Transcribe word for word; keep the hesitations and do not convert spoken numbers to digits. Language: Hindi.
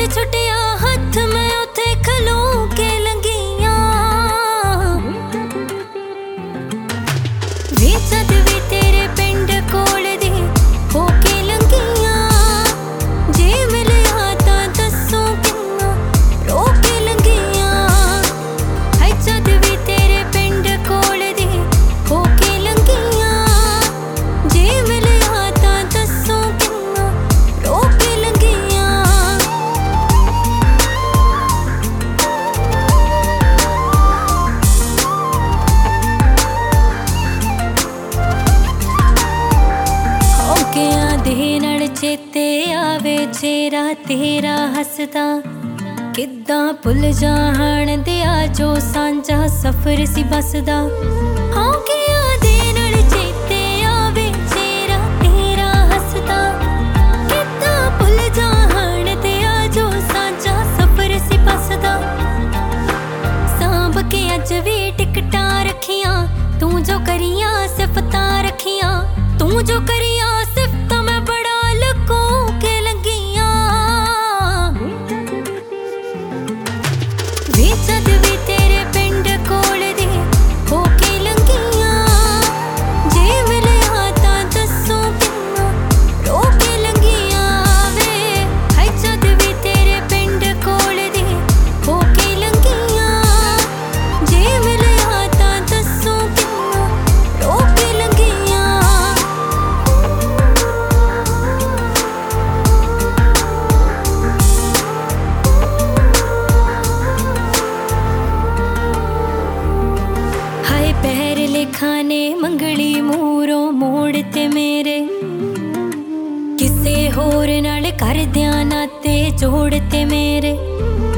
छुटिया हथ मैं उथे खलो के लंगिया वे जद भी तेरे पिंड कोल दी हो के लंगिया जे मिलिया तां दसो किन्ना रो के लंगिया है जद भी तेरे पिंड कोल दी हो के लंगिया जे मिलिया तां दसो किन्ना रो के लंगिया चेते आवे चेहरा तेरा हसदा किद्दां भुल जाण दिया जो सांझा सफर सी बसदा हाँ किया दे नाल चेते आवे चेहरा तेरा हसदा किद्दां भुल जाण दिया जो सांझा सफर सी बसदा सांभ के अज भी टिकटां रखियां तू जो करियां सिफतां रखियां तू जो करियां सिफतां मैं बड़ा के लंगिया वे जद भी तेरे पिंड कोल दी हो के लंगिया जे मिलिया तां दसो किन्ना रो के लंगिया वे है जद भी तेरे पिंड कोल दी हो के लंगिया जे मिलिया तां दसो किन्ना रो के लंगिया पैर लिखाने मंगली मूरों मोड़ते मेरे किसे होर नाल कर दिया नाते जोड़ते मेरे।